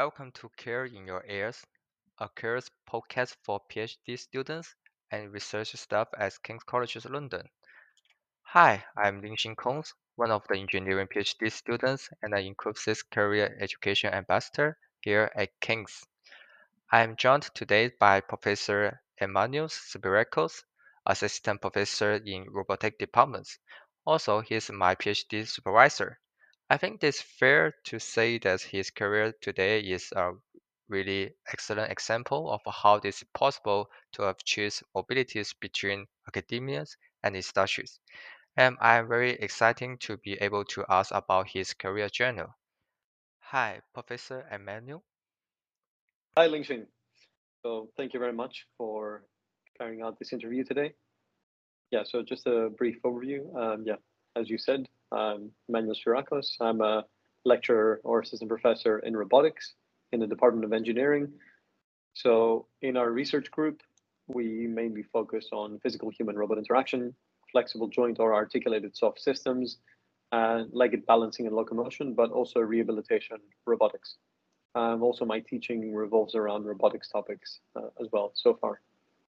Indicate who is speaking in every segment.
Speaker 1: Welcome to Care in Your Ears, a Care's podcast for PhD students and research staff at King's College London. Hi, I'm Lingxin Kongs, one of the engineering PhD students and an inclusive career education ambassador here at King's. I am joined today by Professor Emmanuel Spirakos, Assistant Professor in Robotic Departments. Also, he is my PhD supervisor. I think it's fair to say that his career today is a really excellent example of how it is possible to achieve mobilities between academia and industries. And I'm very excited to be able to ask about his career journey. Hi, Professor Emmanuel.
Speaker 2: Hi, Lingxin. So thank you very much for carrying out this interview today. Yeah, so just a brief overview. As you said, I'm Manuel Spirakos. I'm a lecturer or assistant professor in robotics in the Department of Engineering. So in our research group, we mainly focus on physical human-robot interaction, flexible joint or articulated soft systems, legged balancing and locomotion, but also rehabilitation robotics. Also, my teaching revolves around robotics topics as well so far.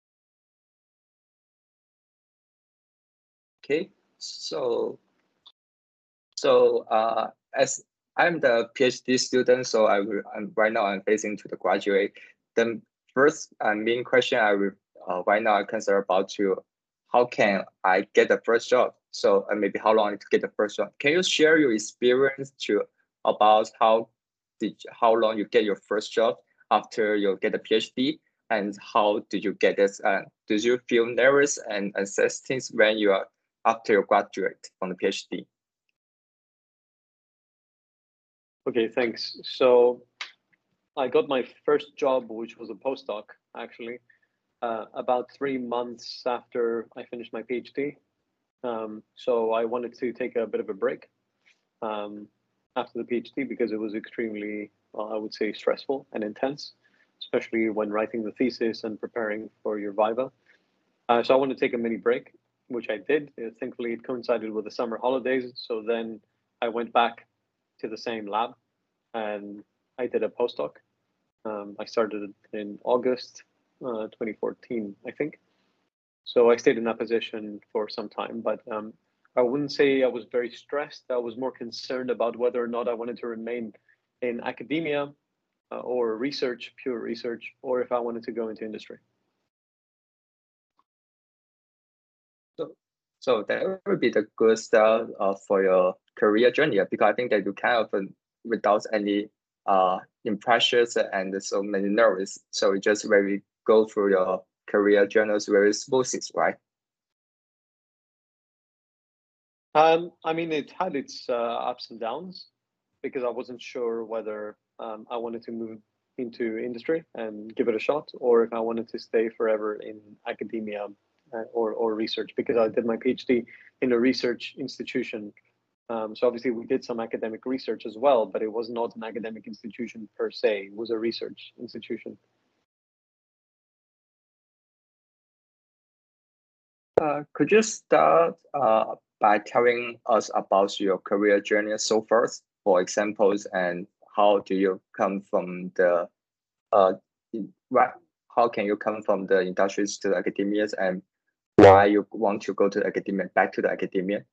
Speaker 3: Okay, so as I'm the PhD student, so I'm right now I'm facing to the graduate. The first main question I will right now I'm concerned about to how can I get the first job? So maybe how long to get the first job? Can you share your experience to about how long you get your first job after you get a PhD? And how did you get this? Did you feel nervous and assess things when you are after you graduate from the PhD?
Speaker 2: Okay, thanks. So I got my first job, which was a postdoc, actually, about 3 months after I finished my PhD. So I wanted to take a bit of a break um, after the PhD because it was extremely, I would say, stressful and intense, especially when writing the thesis and preparing for your viva. So I wanted to take a mini break, which I did. Thankfully, it coincided with the summer holidays. So then I went back to the same lab and I did a postdoc. I started in August 2014, I think. So I stayed in that position for some time, but I wouldn't say I was very stressed. I was more concerned about whether or not I wanted to remain in academia or research, pure research, or if I wanted to go into industry.
Speaker 3: So that would be the good start for your career journey because I think that you kind of without any impressions and so many nerves. So you just very go through your career journals very smoothly, right?
Speaker 2: I mean, it had its ups and downs because I wasn't sure whether I wanted to move into industry and give it a shot, or if I wanted to stay forever in academia or research because I did my PhD in a research institution. So obviously we did some academic research as well, but it was not an academic institution per se. It was a research institution.
Speaker 3: Could you start by telling us about your career journey so far, for examples, and how do you come from the uh, right? How can you come from the industries to the academia, and why you want to go to the academia, back to the academia?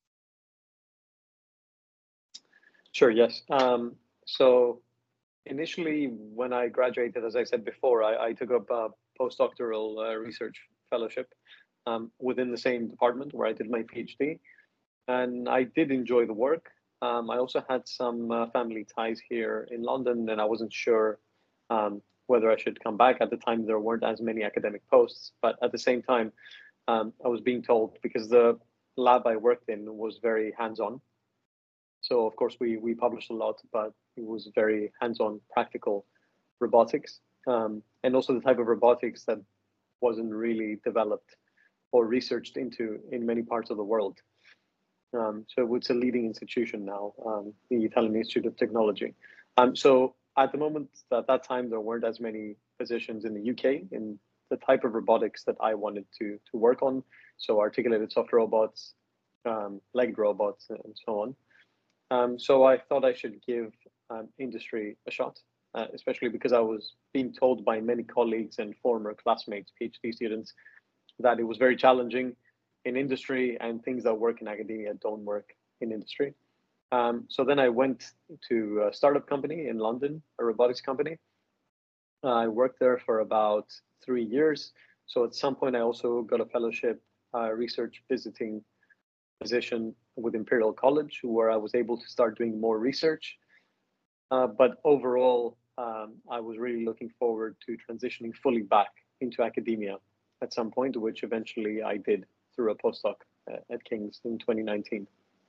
Speaker 2: Sure, yes. So initially, when I graduated, as I said before, I took up a postdoctoral research fellowship within the same department where I did my PhD. And I did enjoy the work. I also had some family ties here in London, and I wasn't sure whether I should come back. At the time, there weren't as many academic posts, but at the same time, I was being told because the lab I worked in was very hands-on. So of course we published a lot, but it was very hands-on, practical robotics, and also the type of robotics that wasn't really developed or researched into in many parts of the world. So it's a leading institution now, the Italian Institute of Technology. So at the moment, at that time, there weren't as many positions in the UK in the type of robotics that I wanted to work on. So articulated soft robots, legged robots, and so on. So I thought I should give industry a shot. especially because I was being told by many colleagues and former classmates, PhD students, that it was very challenging in industry and things that work in academia don't work in industry. So then I went to a startup company in London, a robotics company. I worked there for about 3 years. So at some point, I also got a fellowship research visiting position with Imperial College, where I was able to start doing more research. But overall, I was really looking forward to transitioning fully back into academia at some point, which eventually I did through a postdoc at King's in 2019.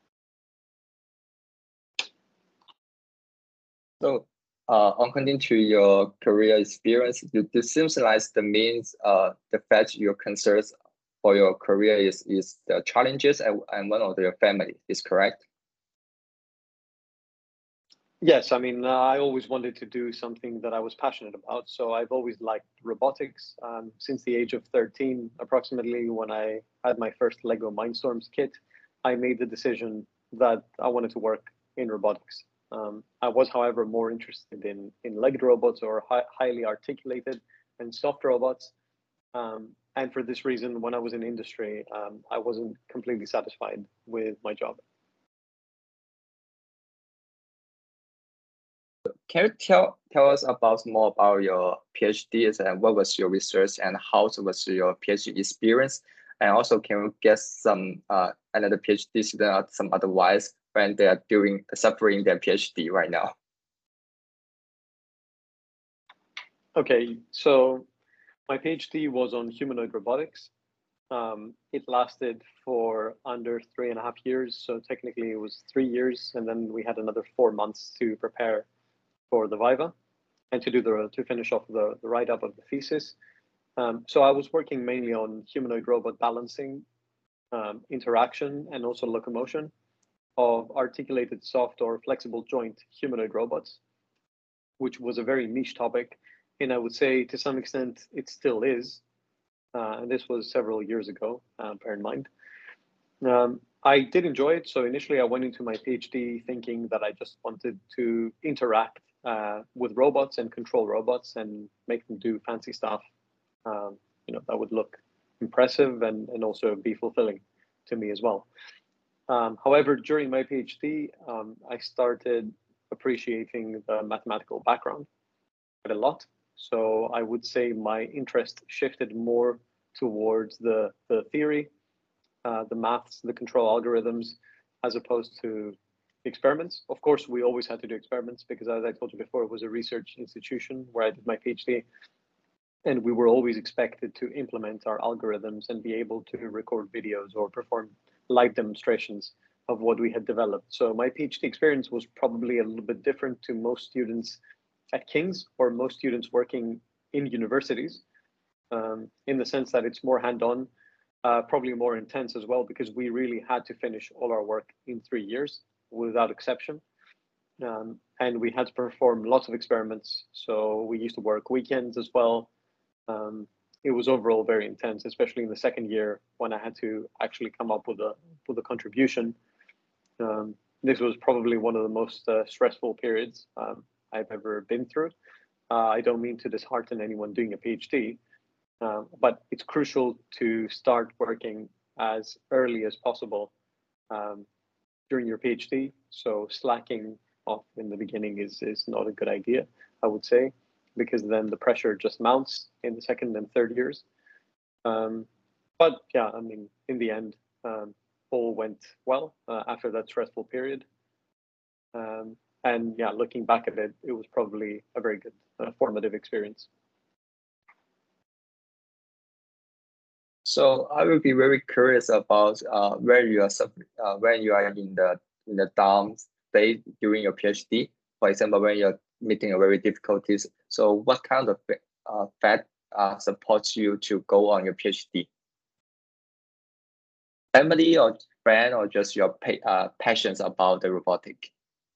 Speaker 3: So, on continuing to your career experience, it seems like the fact your concerns for your career is the challenges and one of your family, is correct?
Speaker 2: Yes, I mean, I always wanted to do something that I was passionate about. So I've always liked robotics since the age of 13, approximately, when I had my first Lego Mindstorms kit. I made the decision that I wanted to work in robotics. I was, however, more interested in legged robots or highly articulated and soft robots. And for this reason, when I was in industry, I wasn't completely satisfied with my job.
Speaker 3: Can you tell us more about your PhDs and what was your research and how was your PhD experience? And also, can you get some another PhD student some advice when they are suffering their PhD right now?
Speaker 2: Okay, so my PhD was on humanoid robotics. It lasted for under 3.5 years. So technically it was 3 years. And then we had another 4 months to prepare for the Viva and to finish off the write-up of the thesis. So I was working mainly on humanoid robot balancing, interaction, and also locomotion of articulated soft or flexible joint humanoid robots, which was a very niche topic. And I would say to some extent it still is. And this was several years ago, bear in mind. I did enjoy it. So initially I went into my PhD thinking that I just wanted to interact with robots and control robots and make them do fancy stuff, that would look impressive and also be fulfilling to me as well. However, during my PhD, I started appreciating the mathematical background quite a lot. So I would say my interest shifted more towards the theory, the maths, the control algorithms, as opposed to experiments. Of course, we always had to do experiments because, as I told you before, it was a research institution where I did my PhD. And we were always expected to implement our algorithms and be able to record videos or perform live demonstrations of what we had developed. So my PhD experience was probably a little bit different to most students at King's or most students working in universities, in the sense that it's more hand-on, probably more intense as well, because we really had to finish all our work in 3 years without exception. And we had to perform lots of experiments. So we used to work weekends as well. It was overall very intense, especially in the second year when I had to actually come up with a contribution. This was probably one of the most stressful periods I've ever been through. I don't mean to dishearten anyone doing a PhD, but it's crucial to start working as early as possible during your PhD. So slacking off in the beginning is not a good idea, I would say, because then the pressure just mounts in the second and third years. But yeah, I mean, in the end, all went well after that stressful period. And yeah, looking back at it, it was probably a very good formative experience.
Speaker 3: So I will be very curious about when you are in the down state during your PhD. For example, when you're meeting a very difficulties. So what kind of fact supports you to go on your PhD? Family or friend or just your passions about the robotic?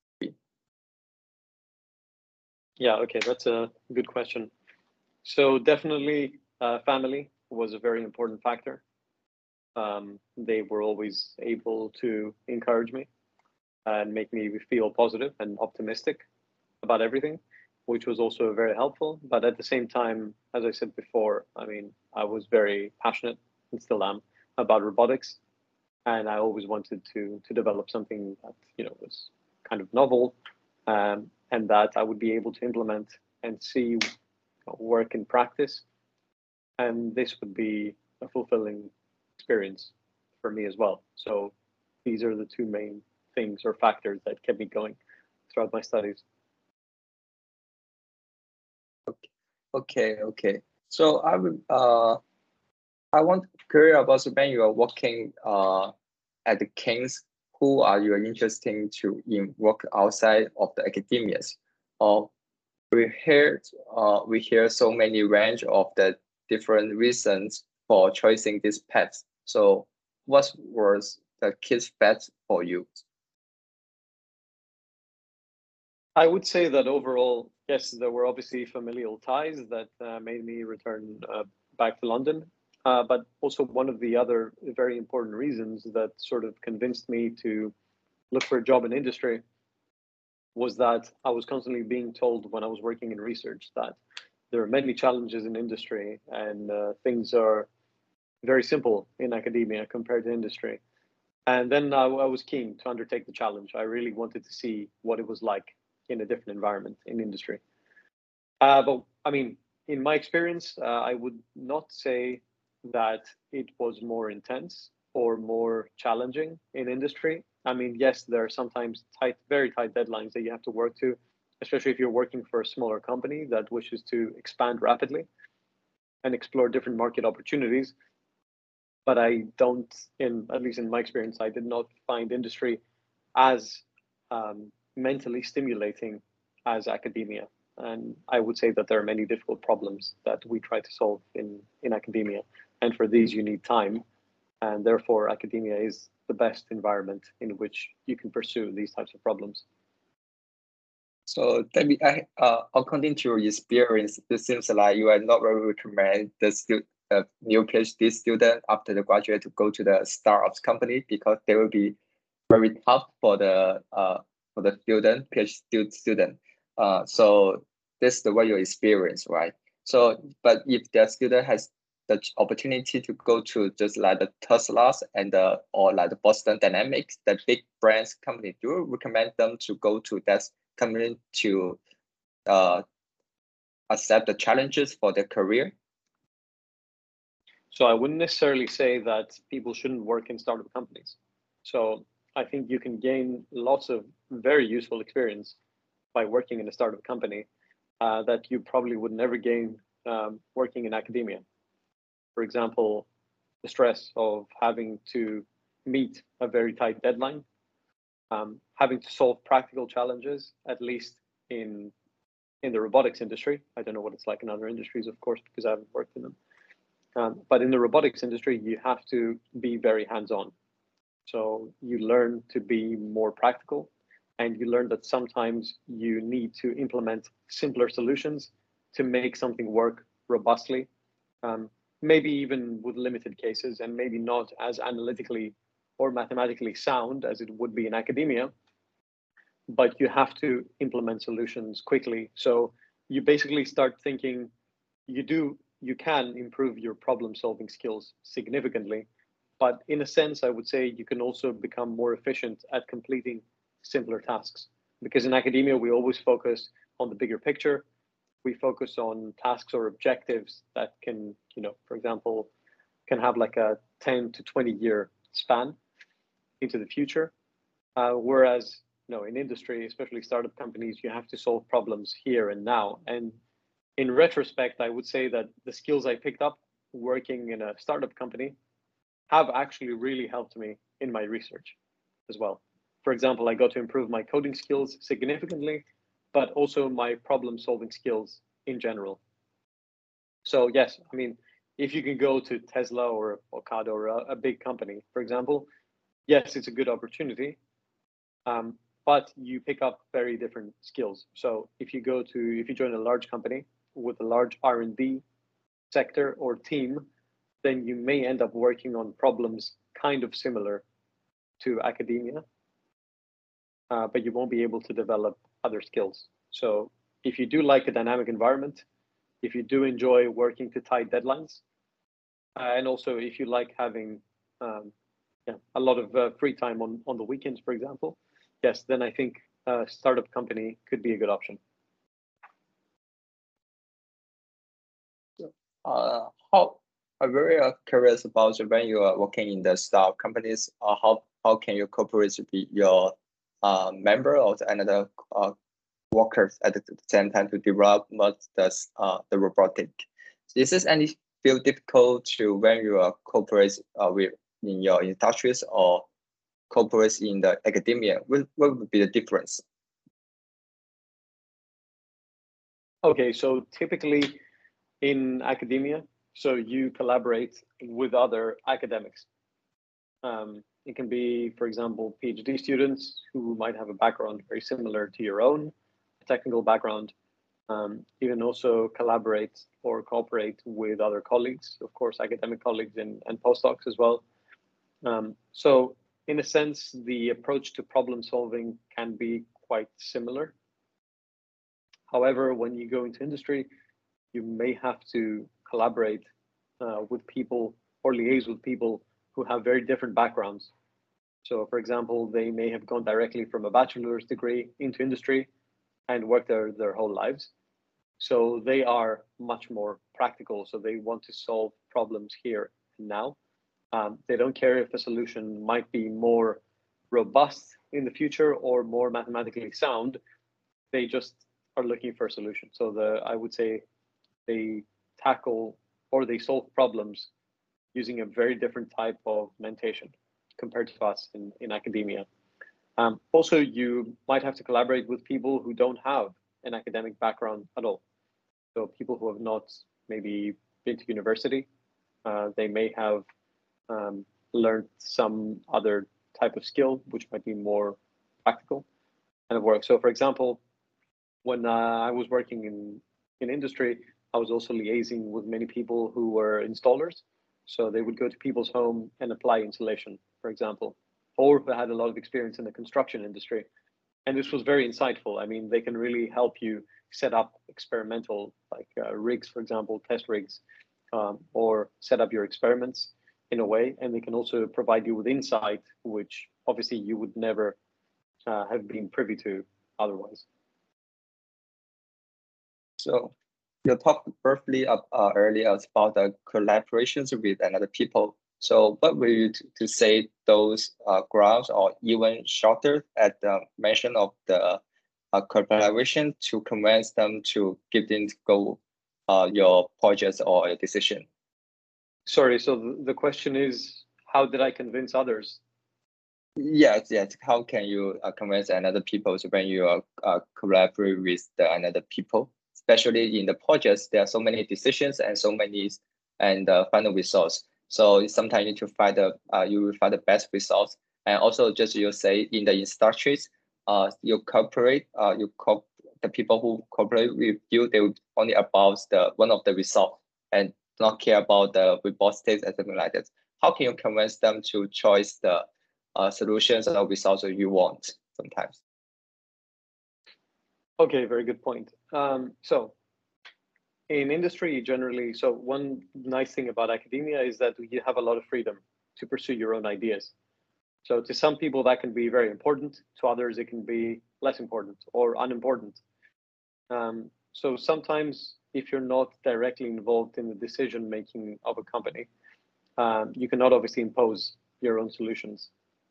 Speaker 2: Yeah, okay, that's a good question. So definitely family was a very important factor. They were always able to encourage me and make me feel positive and optimistic about everything. which was also very helpful. But at the same time, as I said before, I mean, I was very passionate and still am about robotics, and I always wanted to develop something that was kind of novel, and that I would be able to implement and see work in practice, and this would be a fulfilling experience for me as well. So these are the two main things or factors that kept me going throughout my studies.
Speaker 3: Okay. So I want to curious about when you are working at the King's, who are you interested to in work outside of the academias? We hear so many range of the different reasons for choosing this path. So what was the key path for you?
Speaker 2: I would say that overall, yes, there were obviously familial ties that made me return back to London. But also one of the other very important reasons that sort of convinced me to look for a job in industry was that I was constantly being told when I was working in research that there are many challenges in industry and things are very simple in academia compared to industry. And then I was keen to undertake the challenge. I really wanted to see what it was like in a different environment in industry. But I mean, in my experience, I would not say that it was more intense or more challenging in industry. I mean, yes, there are sometimes very tight deadlines that you have to work to, especially if you're working for a smaller company that wishes to expand rapidly and explore different market opportunities. But I don't, at least in my experience, I did not find industry as mentally stimulating as academia. And I would say that there are many difficult problems that we try to solve in academia. And for these, you need time. And therefore, academia is the best environment in which you can pursue these types of problems.
Speaker 3: So David, according to your experience, it seems like you are not very recommend the new PhD student after the graduate to go to the startups company because they will be very tough for the student, PhD student. So this is the way you experience, right? So, but if the student has the opportunity to go to just like the Teslas and or like the Boston Dynamics, the big brands company, do you recommend them to go to that company to accept the challenges for their career?
Speaker 2: So I wouldn't necessarily say that people shouldn't work in startup companies. So I think you can gain lots of very useful experience by working in a startup company that you probably would never gain working in academia. For example, the stress of having to meet a very tight deadline, having to solve practical challenges, at least in the robotics industry. I don't know what it's like in other industries, of course, because I haven't worked in them. But in the robotics industry, you have to be very hands-on. So you learn to be more practical, and you learn that sometimes you need to implement simpler solutions to make something work robustly, maybe even with limited cases, and maybe not as analytically or mathematically sound as it would be in academia, but you have to implement solutions quickly. So you basically start thinking you can improve your problem solving skills significantly. But in a sense, I would say you can also become more efficient at completing simpler tasks. Because in academia, we always focus on the bigger picture. We focus on tasks or objectives that can, for example, can have like a 10 to 20 year span into the future. Whereas, in industry, especially startup companies, you have to solve problems here and now. And in retrospect, I would say that the skills I picked up working in a startup company have actually really helped me in my research as well. For example, I got to improve my coding skills significantly, but also my problem solving skills in general. So yes, I mean, if you can go to Tesla or Ocado or a big company, for example, yes, it's a good opportunity, but you pick up very different skills. So if you join a large company with a large R&D sector or team, then you may end up working on problems kind of similar to academia, but you won't be able to develop other skills. So if you do like a dynamic environment, if you do enjoy working to tight deadlines, and also if you like having a lot of free time on the weekends, for example, yes, then I think a startup company could be a good option.
Speaker 3: How I'm very curious about when you are working in the startup companies. How can you cooperate with your member or another workers at the same time to develop the robotic? Is this any feel difficult to when you are cooperate with in your industries or cooperate in the academia? What would be the difference?
Speaker 2: Okay, so typically in academia, so you collaborate with other academics. It can be, for example, PhD students who might have a background very similar to your own, a technical background. You can also collaborate or cooperate with other colleagues, of course, academic colleagues and postdocs as well. So in a sense, the approach to problem solving can be quite similar. However, when you go into industry, you may have to collaborate with people or liaise with people who have very different backgrounds. So for example, they may have gone directly from a bachelor's degree into industry and worked there their whole lives. So they are much more practical. So they want to solve problems here and now. They don't care if the solution might be more robust in the future or more mathematically sound. They just are looking for a solution. So I would say they tackle or they solve problems using a very different type of mentation compared to us in academia. Also, you might have to collaborate with people who don't have an academic background at all. So people who have not maybe been to university, they may have learned some other type of skill, which might be more practical and work. So for example, when I was working in industry, I was also liaising with many people who were installers. So they would go to people's home and apply insulation, for example, or who had a lot of experience in the construction industry. And this was very insightful. I mean, they can really help you set up experimental, like rigs, for example, test rigs, or set up your experiments in a way. And they can also provide you with insight, which obviously you would never have been privy to otherwise.
Speaker 3: So you talked briefly earlier about the collaborations with another people. So what were you to say those graphs or even shorter at the mention of the collaboration to convince them to give in go your projects or your decision?
Speaker 2: Sorry, so the question is, how did I convince others?
Speaker 3: Yes. How can you convince another people when you collaborate with another people? Especially in the projects, there are so many decisions and so many final results. So sometimes you need to find you will find the best results. And also, just you say in the industries, you cooperate, the people who cooperate with you, they will only about one of the results and not care about the report states and something like that. How can you convince them to choose the solutions or results that you want sometimes?
Speaker 2: Okay, very good point. So in industry generally, so one nice thing about academia is that you have a lot of freedom to pursue your own ideas. So to some people that can be very important, to others it can be less important or unimportant. So sometimes if you're not directly involved in the decision making of a company, you cannot obviously impose your own solutions.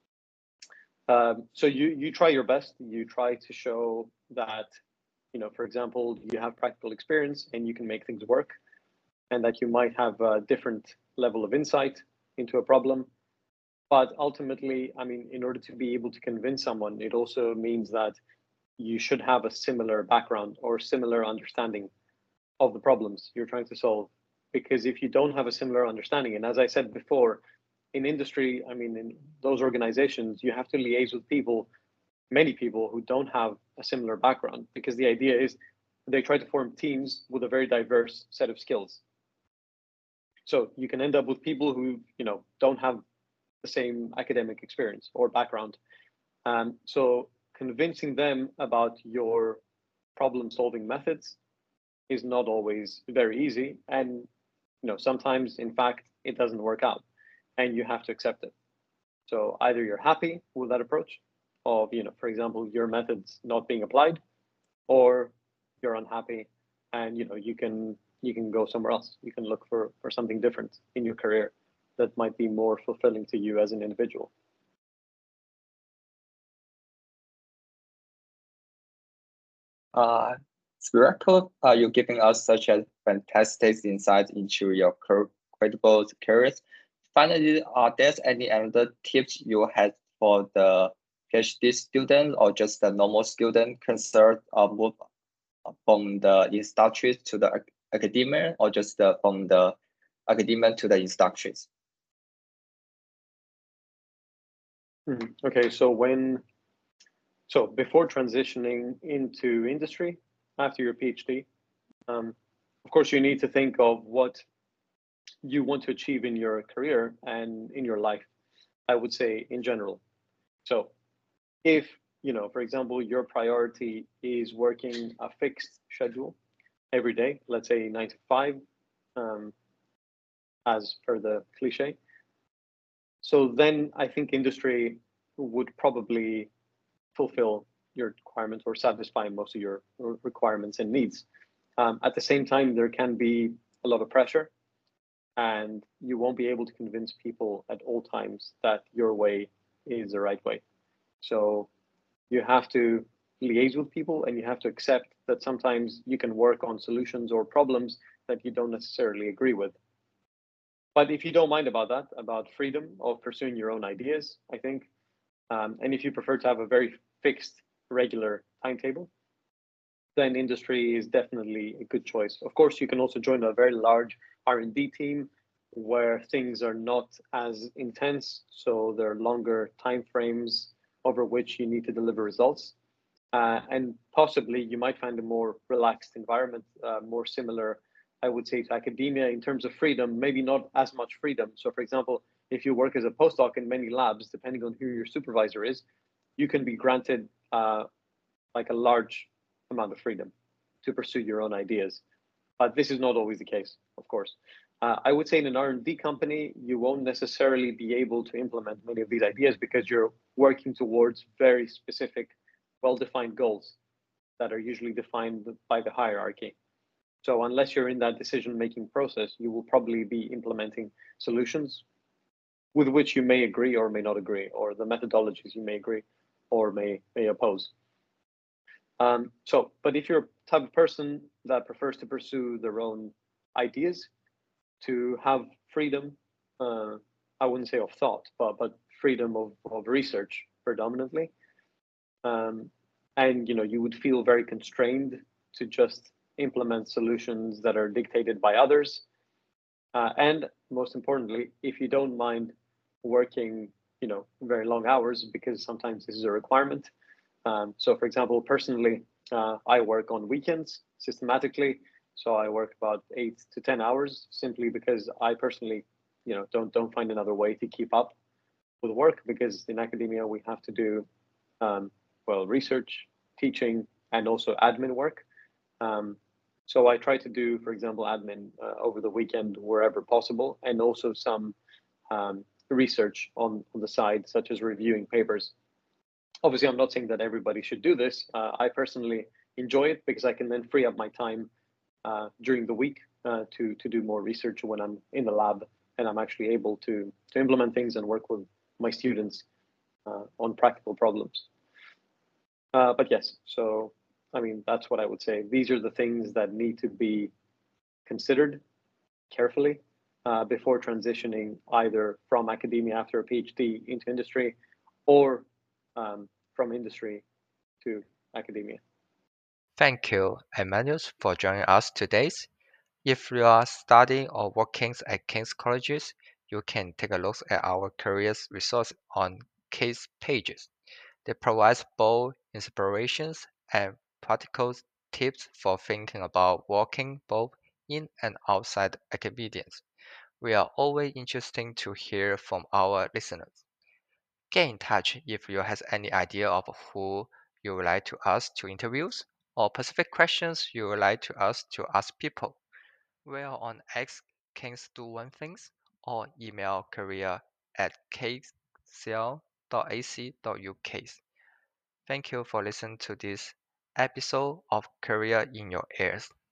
Speaker 2: So you try your best. You try to show that, for example, you have practical experience and you can make things work, and that you might have a different level of insight into a problem. But ultimately, I mean, in order to be able to convince someone, it also means that you should have a similar background or similar understanding of the problems you're trying to solve. Because if you don't have a similar understanding, and as I said before, in industry, I mean, in those organizations, you have to liaise with people, many people who don't have a similar background, because the idea is they try to form teams with a very diverse set of skills. So you can end up with people who, don't have the same academic experience or background. So convincing them about your problem-solving methods is not always very easy, and sometimes, in fact, it doesn't work out, and you have to accept it. So either you're happy with that approach of, for example, your methods not being applied, or you're unhappy, and you can go somewhere else. You can look for something different in your career that might be more fulfilling to you as an individual.
Speaker 3: Spherical, you're giving us such a fantastic insight into your credible careers. Finally, are there any other tips you had for the PhD student or just the normal student concerned move from the industries to the academia, or just from the academia to the industries?
Speaker 2: Okay, so before transitioning into industry after your PhD, of course, you need to think of what you want to achieve in your career and in your life, I would say in general. So if, for example, your priority is working a fixed schedule every day, let's say 9 to 5, as per the cliche, so then I think industry would probably fulfill your requirements or satisfy most of your requirements and needs. At the same time, there can be a lot of pressure, and you won't be able to convince people at all times that your way is the right way. So you have to liaise with people, and you have to accept that sometimes you can work on solutions or problems that you don't necessarily agree with. But if you don't mind about that, about freedom of pursuing your own ideas, I think, and if you prefer to have a very fixed, regular timetable, then industry is definitely a good choice. Of course, you can also join a very large R&D team where things are not as intense, so there are longer time frames over which you need to deliver results. And possibly you might find a more relaxed environment, more similar, I would say, to academia in terms of freedom, maybe not as much freedom. So for example, if you work as a postdoc in many labs, depending on who your supervisor is, you can be granted like a large amount of freedom to pursue your own ideas. But this is not always the case, of course. I would say in an R&D company, you won't necessarily be able to implement many of these ideas because you're working towards very specific, well-defined goals that are usually defined by the hierarchy. So unless you're in that decision-making process, you will probably be implementing solutions with which you may agree or may not agree, or the methodologies you may agree or may oppose. But if you're a type of person that prefers to pursue their own ideas, to have freedom, I wouldn't say of thought, but freedom of research predominantly, and you would feel very constrained to just implement solutions that are dictated by others. And most importantly, if you don't mind working, very long hours, because sometimes this is a requirement. So for example, personally, I work on weekends systematically. So I work about 8 to 10 hours simply because I personally, don't find another way to keep up with work, because in academia we have to do, research, teaching, and also admin work. So I try to do, for example, admin over the weekend wherever possible, and also some research on the side, such as reviewing papers. Obviously, I'm not saying that everybody should do this. I personally enjoy it because I can then free up my time during the week to do more research when I'm in the lab, and I'm actually able to implement things and work with my students on practical problems. But yes, so I mean, that's what I would say. These are the things that need to be considered carefully before transitioning either from academia after a PhD into industry, or from industry to academia.
Speaker 1: Thank you, Emmanuel, for joining us today. If you are studying or working at King's Colleges, you can take a look at our careers resource on case pages. They provide both inspirations and practical tips for thinking about working both in and outside academia. We are always interested to hear from our listeners. Get in touch if you have any idea of who you would like to us to interview, or specific questions you would like us to ask people. We are on X Kings Do One Things or email career@kcl.ac.uk. Thank you for listening to this episode of Career in Your Ears.